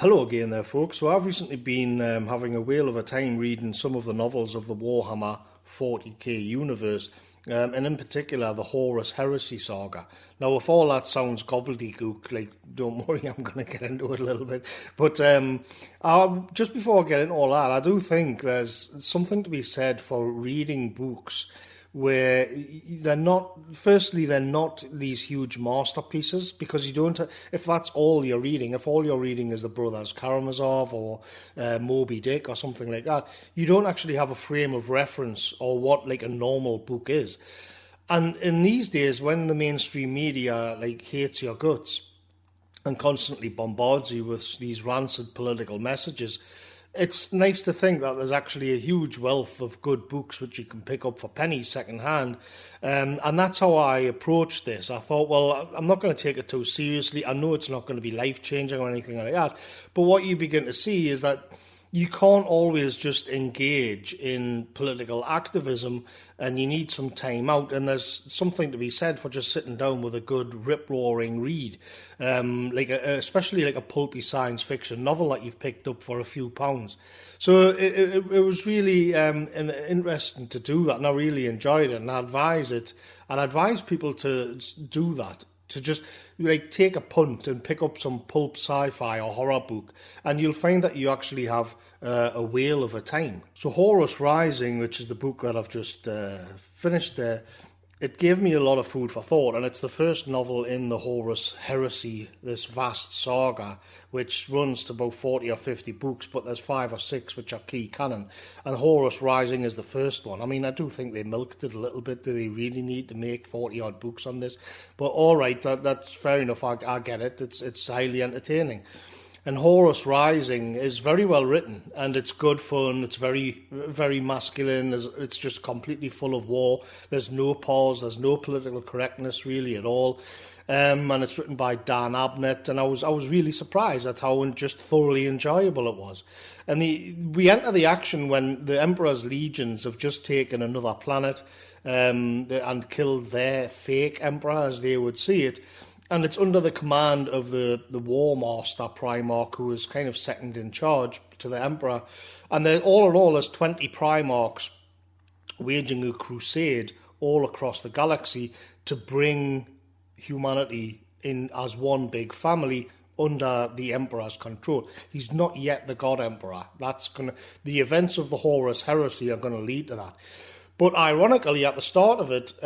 Hello again there, folks. So I've recently been having a whale of a time reading some of the novels of the Warhammer 40k universe, and in particular the Horus Heresy saga. Now, if all that sounds gobbledygook, don't worry, I'm going to get into it a little bit. But just before I get into all that, I do think there's something to be said for reading books where they're not these huge masterpieces, because you don't, if that's all you're reading, if all you're reading is the Brothers Karamazov or Moby Dick or something like that, you don't actually have a frame of reference or what like a normal book is. And in these days, when the mainstream media hates your guts and constantly bombards you with these rancid political messages, it's nice to think that there's actually a huge wealth of good books which you can pick up for pennies second hand. And that's how I approached this. I thought, well, I'm not going to take it too seriously. I know it's not going to be life-changing or anything like that. But what you begin to see is that you can't always just engage in political activism, and you need some time out. And there's something to be said for just sitting down with a good rip-roaring read, especially a pulpy science fiction novel that you've picked up for a few pounds. So it was really interesting to do that, and I really enjoyed it, and I advise people to do that. To just take a punt and pick up some pulp sci-fi or horror book, and you'll find that you actually have a whale of a time. So Horus Rising, which is the book that I've just finished there, it gave me a lot of food for thought, and it's the first novel in the Horus Heresy, this vast saga, which runs to about 40 or 50 books, but there's 5 or 6 which are key canon, and Horus Rising is the first one. I mean, I do think they milked it a little bit. Do they really need to make 40-odd books on this? But all right, that's fair enough, I get it. It's highly entertaining. And Horus Rising is very well written, and it's good fun. It's very, very masculine. It's just completely full of war. There's no pause. There's no political correctness really at all. And it's written by Dan Abnett, and I was really surprised at how just thoroughly enjoyable it was. And we enter the action when the Emperor's legions have just taken another planet and killed their fake emperor, as they would see it. And it's under the command of the War Master Primarch, who is kind of second in charge to the Emperor. And all in all, there's 20 Primarchs waging a crusade all across the galaxy to bring humanity in as one big family under the Emperor's control. He's not yet the God Emperor. The events of the Horus Heresy are going to lead to that. But ironically, at the start of it,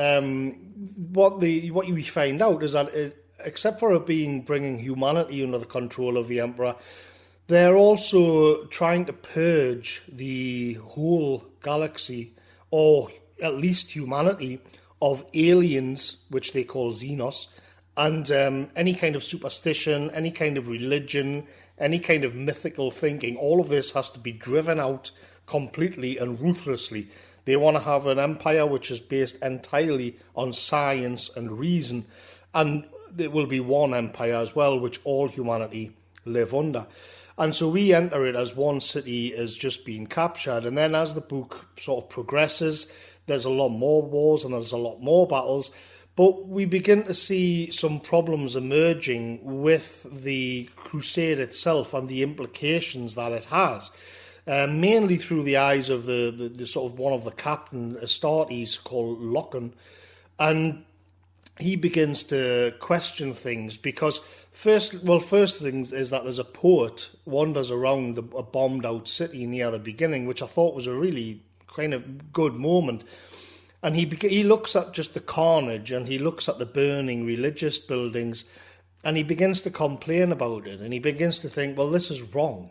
what you find out is that except for it bringing humanity under the control of the Emperor, they're also trying to purge the whole galaxy, or at least humanity, of aliens, which they call Xenos, and any kind of superstition, any kind of religion, any kind of mythical thinking. All of this has to be driven out completely and ruthlessly. They want to have an empire which is based entirely on science and reason, and there will be one empire as well, which all humanity live under. And so we enter it as one city is just being captured, and then as the book sort of progresses, there's a lot more wars and there's a lot more battles, but we begin to see some problems emerging with the crusade itself and the implications that it has. Mainly through the eyes of the sort of one of the captain Astartes called Loken, and he begins to question things because first things is that there's a poet wanders around a bombed out city near the beginning, which I thought was a really kind of good moment. And he looks at just the carnage, and he looks at the burning religious buildings, and he begins to complain about it, and he begins to think, well, this is wrong.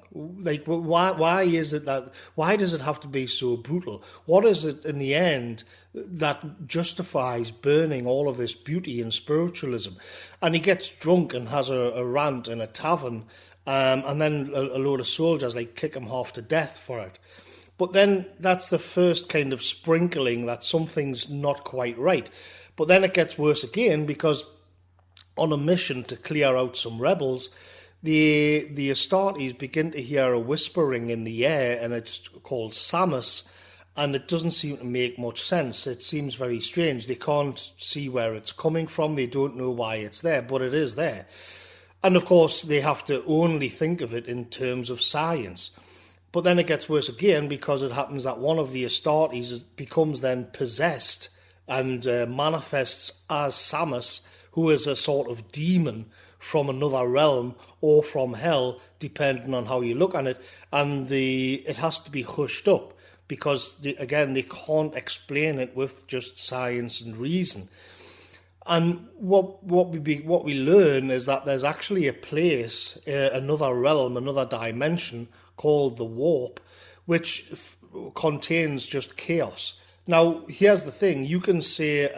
Why does it have to be so brutal? What is it in the end that justifies burning all of this beauty and spiritualism? And he gets drunk and has a rant in a tavern, and then a load of soldiers kick him half to death for it. But then that's the first kind of sprinkling that something's not quite right. But then it gets worse again, because on a mission to clear out some rebels, the Astartes begin to hear a whispering in the air, and it's called Samus, and it doesn't seem to make much sense. It seems very strange. They can't see where it's coming from. They don't know why it's there, but it is there. And of course, they have to only think of it in terms of science. But then it gets worse again, because it happens that one of the Astartes becomes then possessed and manifests as Samus, who is a sort of demon from another realm or from hell, depending on how you look at it. And it has to be hushed up, because, again, they can't explain it with just science and reason. And what we learn is that there's actually a place, another realm, another dimension called the Warp, which contains just chaos. Now, here's the thing: you can say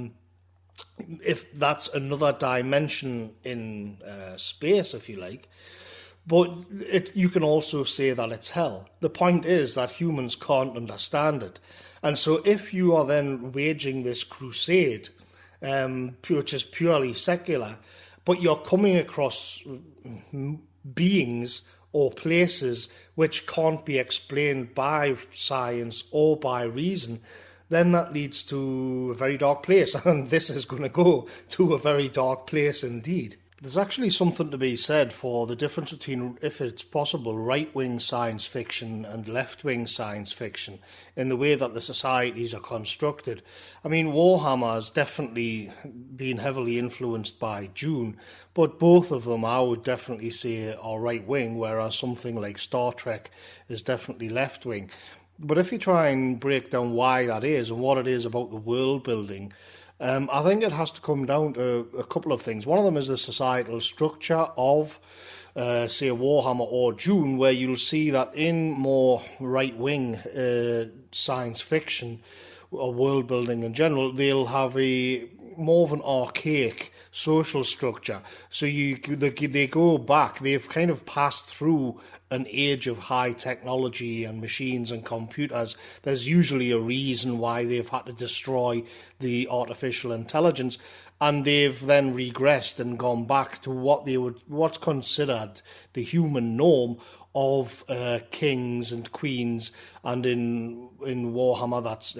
if that's another dimension in space, if you like, but you can also say that it's hell. The point is that humans can't understand it, and so if you are then waging this crusade, which is purely secular, but you're coming across beings or places which can't be explained by science or by reason, then that leads to a very dark place. And this is going to go to a very dark place indeed. There's actually something to be said for the difference between, if it's possible, right-wing science fiction and left-wing science fiction in the way that the societies are constructed. I mean, Warhammer has definitely been heavily influenced by Dune, but both of them I would definitely say are right-wing, whereas something like Star Trek is definitely left-wing. But if you try and break down why that is and what it is about the world building, I think it has to come down to a couple of things. One of them is the societal structure of, say, Warhammer or Dune, where you'll see that in more right-wing science fiction or world building in general, they'll have more of an archaic social structure. So they go back, they've kind of passed through an age of high technology and machines and computers. There's usually a reason why they've had to destroy the artificial intelligence, and they've then regressed and gone back to what's considered the human norm of kings and queens, and in Warhammer that's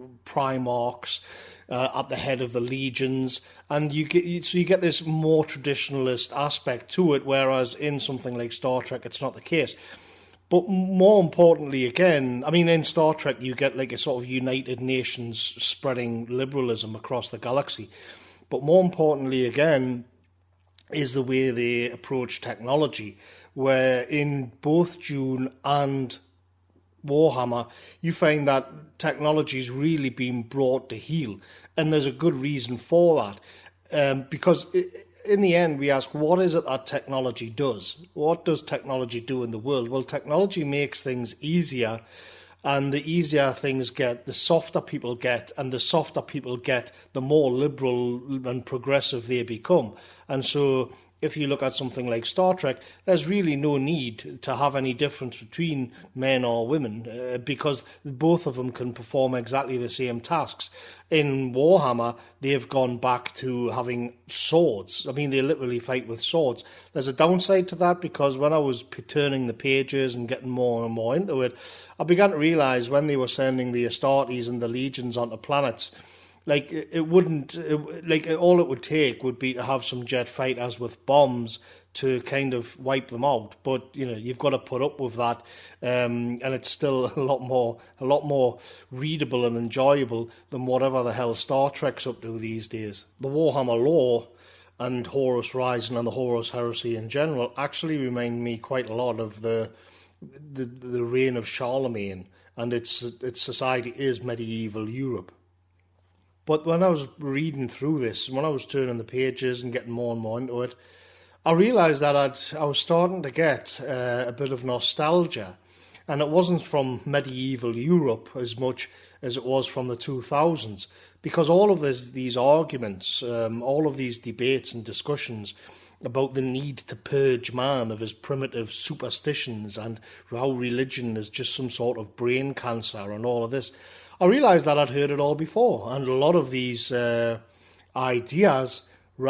primarchs at the head of the legions, and you get this more traditionalist aspect to it, whereas in something like Star Trek it's not the case. But more importantly, again, I mean, in Star Trek you get like a sort of United Nations spreading liberalism across the galaxy. But more importantly, again, is the way they approach technology, where in both Dune and Warhammer, you find that technology's really been brought to heel, and there's a good reason for that, because in the end we ask, what is it that technology does? What does technology do in the world? Well, technology makes things easier, and the easier things get, the softer people get, and the softer people get, the more liberal and progressive they become. And so if you look at something like Star Trek, there's really no need to have any difference between men or women, because both of them can perform exactly the same tasks. In Warhammer, they've gone back to having swords. I mean, they literally fight with swords. There's a downside to that, because when I was turning the pages and getting more and more into it, I began to realise when they were sending the Astartes and the legions onto planets, like, all it would take would be to have some jet fighters with bombs to kind of wipe them out. But, you've got to put up with that. And it's still a lot more readable and enjoyable than whatever the hell Star Trek's up to these days. The Warhammer lore and Horus Rising and the Horus Heresy in general actually remind me quite a lot of the reign of Charlemagne, and its society is medieval Europe. But when I was reading through this, when I was turning the pages and getting more and more into it, I realised that I was starting to get a bit of nostalgia. And it wasn't from medieval Europe as much as it was from the 2000s. Because all of these arguments, all of these debates and discussions about the need to purge man of his primitive superstitions and how religion is just some sort of brain cancer and all of this, I realised that I'd heard it all before, and a lot of these ideas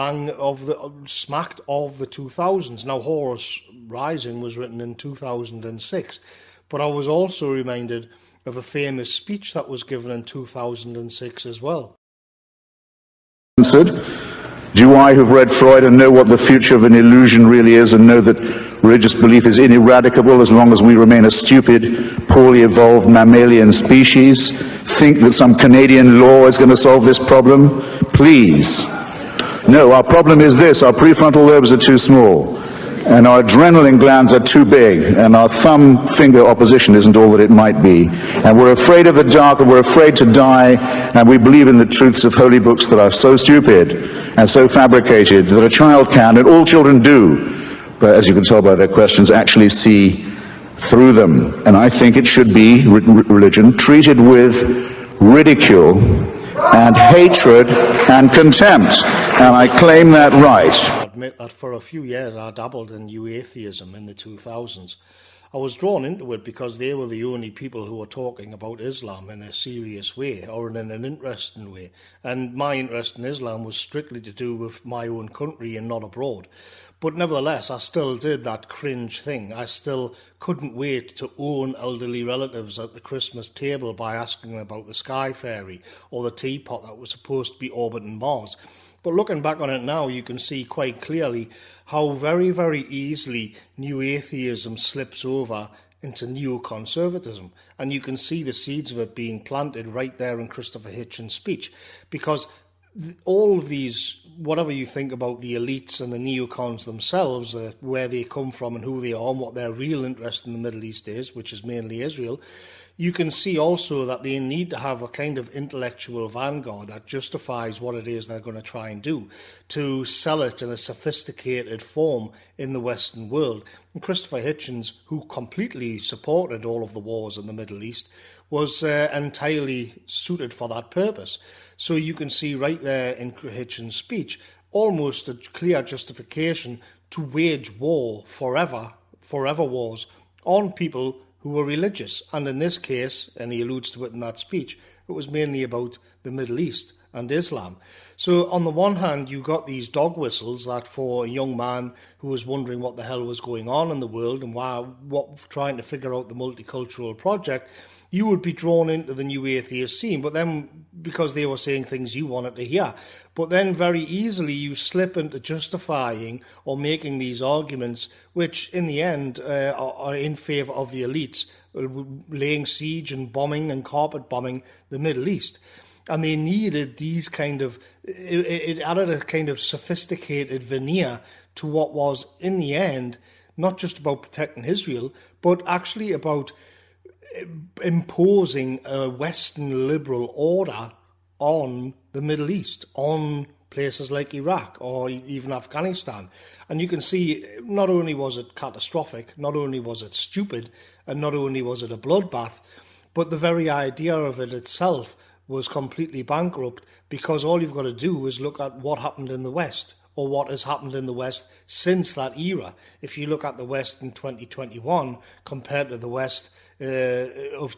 smacked of the 2000s. Now, Horus Rising was written in 2006, but I was also reminded of a famous speech that was given in 2006 as well. Do I, who've read Freud and know what the future of an illusion really is, and know that religious belief is ineradicable as long as we remain a stupid, poorly evolved mammalian species, think that some Canadian law is going to solve this problem? Please. No, our problem is this: our prefrontal lobes are too small, and our adrenaline glands are too big, and our thumb finger opposition isn't all that it might be. And we're afraid of the dark, and we're afraid to die, and we believe in the truths of holy books that are so stupid and so fabricated that a child can, and all children do, but as you can tell by their questions, actually see through them. And I think it should be, religion, treated with ridicule and hatred and contempt. And I claim that right. I admit that for a few years I dabbled in new atheism in the 2000s. I was drawn into it because they were the only people who were talking about Islam in a serious way, or in an interesting way. And my interest in Islam was strictly to do with my own country and not abroad. But nevertheless, I still did that cringe thing. I still couldn't wait to own elderly relatives at the Christmas table by asking them about the Sky Fairy or the teapot that was supposed to be orbiting Mars. But looking back on it now, you can see quite clearly how very, very easily new atheism slips over into neoconservatism. And you can see the seeds of it being planted right there in Christopher Hitchens' speech. Because all of these, whatever you think about the elites and the neocons themselves, where they come from and who they are and what their real interest in the Middle East is, which is mainly Israel, you can see also that they need to have a kind of intellectual vanguard that justifies what it is they're going to try and do, to sell it in a sophisticated form in the Western world. And Christopher Hitchens, who completely supported all of the wars in the Middle East, was entirely suited for that purpose. So you can see right there in Hitchens' speech almost a clear justification to wage war forever wars on people who were religious. And in this case, and he alludes to it in that speech, it was mainly about the Middle East and Islam. So on the one hand, you got these dog whistles that for a young man who was wondering what the hell was going on in the world and trying to figure out the multicultural project, you would be drawn into the new atheist scene, but then because they were saying things you wanted to hear. But then very easily you slip into justifying or making these arguments, which in the end are in favour of the elites, laying siege and bombing and carpet bombing the Middle East. And they needed these it added a kind of sophisticated veneer to what was, in the end, not just about protecting Israel, but actually about imposing a Western liberal order on the Middle East, on places like Iraq or even Afghanistan. And you can see not only was it catastrophic, not only was it stupid, and not only was it a bloodbath, but the very idea of it itself was completely bankrupt, because all you've got to do is look at what happened in the West, or what has happened in the West since that era. If you look at the West in 2021 compared to the West of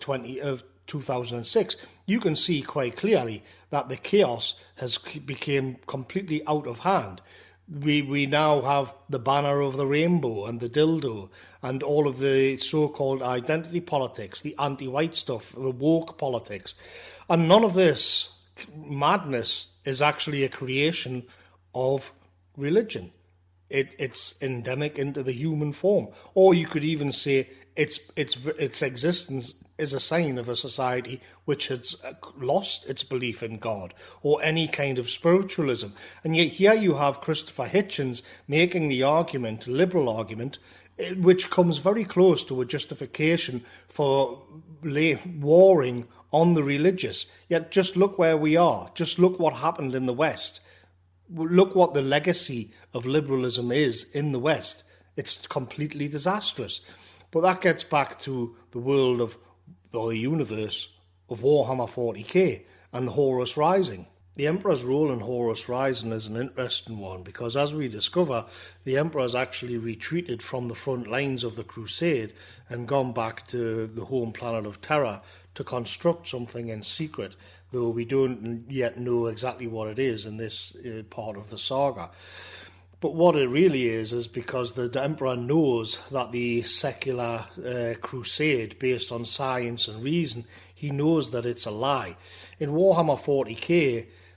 2006, you can see quite clearly that the chaos has become completely out of hand. We now have the banner of the rainbow and the dildo and all of the so-called identity politics, the anti-white stuff, the woke politics. And none of this madness is actually a creation of religion. It's endemic into the human form. Or you could even say its existence is a sign of a society which has lost its belief in God or any kind of spiritualism. And yet here you have Christopher Hitchens making the argument, liberal argument, which comes very close to a justification for warring on the religious. Yet just look where we are. Just look what happened in the West. Look what the legacy of liberalism is in the West. It's completely disastrous. But that gets back to the world of, or the universe of Warhammer 40k and Horus Rising. The Emperor's role in Horus Rising is an interesting one, because as we discover, the Emperor's actually retreated from the front lines of the Crusade and gone back to the home planet of Terra to construct something in secret, though we don't yet know exactly what it is in this part of the saga. But what it really is because the Emperor knows that the secular crusade based on science and reason, he knows that it's a lie. In Warhammer 40k,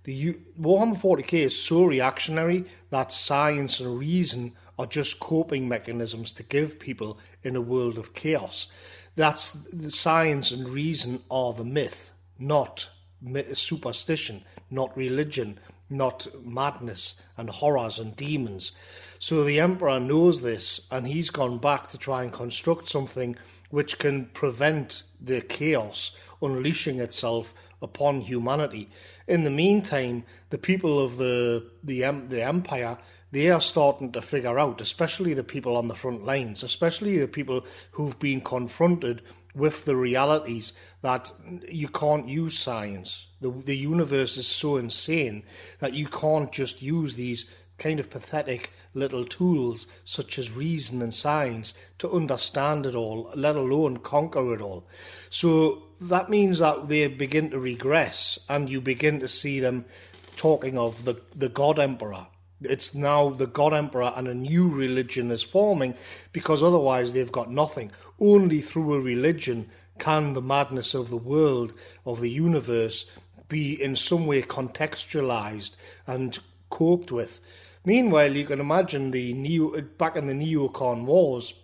Warhammer 40k is so reactionary that science and reason are just coping mechanisms to give people in a world of chaos. That's science and reason are the myth, not superstition, not religion, not madness and horrors and demons. So the Emperor knows this, and he's gone back to try and construct something which can prevent the chaos unleashing itself upon humanity. In the meantime, the people of the Empire, they are starting to figure out, especially the people on the front lines, especially the people who've been confronted with the realities that you can't use science. The universe is so insane that you can't just use these kind of pathetic little tools such as reason and science to understand it all, let alone conquer it all. So that means that they begin to regress, and you begin to see them talking of the God Emperor. It's now the God Emperor, and a new religion is forming, because otherwise they've got nothing. Only through a religion can the madness of the world, of the universe, be in some way contextualized and coped with. Meanwhile, you can imagine back in the Neocon Wars,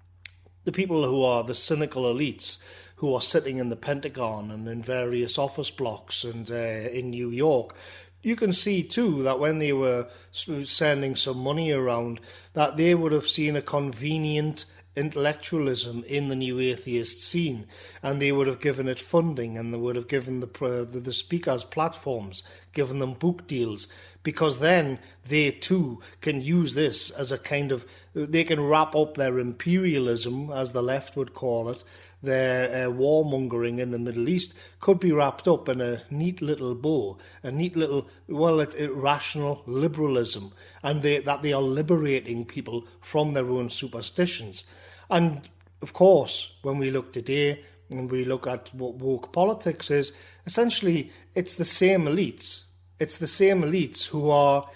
the people who are the cynical elites who are sitting in the Pentagon and in various office blocks and in New York. You can see too that when they were sending some money around, that they would have seen a convenient intellectualism in the new atheist scene, and they would have given it funding, and they would have given the speakers platforms, given them book deals, because then they too can use this as a kind of, they can wrap up their imperialism, as the left would call it. Their warmongering in the Middle East could be wrapped up in a neat little bow, a neat little, it's irrational liberalism, and that they are liberating people from their own superstitions. And of course, when we look today and we look at what woke politics is, essentially it's the same elites. It's the same elites who are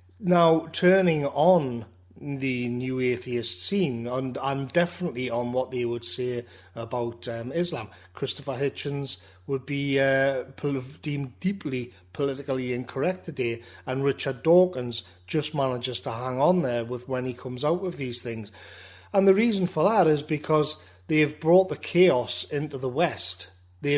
now turning on the new atheist scene, and definitely on what they would say about Islam. Christopher Hitchens would be deemed deeply politically incorrect today, and Richard Dawkins just manages to hang on there with when he comes out with these things. And the reason for that is because they've brought the chaos into the West. Their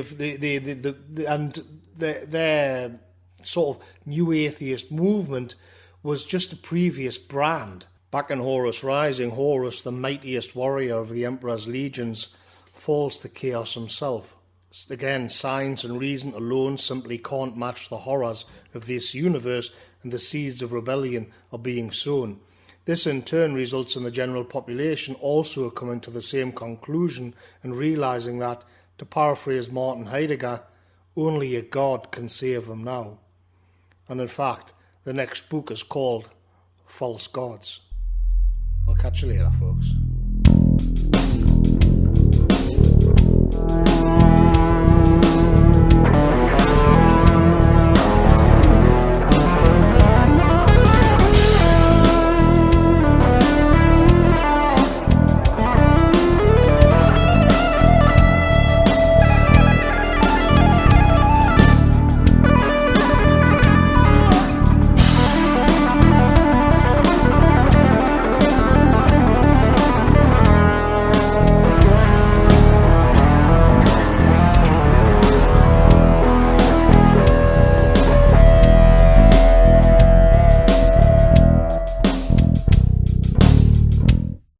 sort of new atheist movement was just a previous brand. Back in Horus Rising, Horus, the mightiest warrior of the Emperor's legions, falls to chaos himself. Again, science and reason alone simply can't match the horrors of this universe, and the seeds of rebellion are being sown. This in turn results in the general population also coming to the same conclusion and realising that, to paraphrase Martin Heidegger, only a god can save them now. And in fact, the next book is called False Gods. I'll catch you later, folks.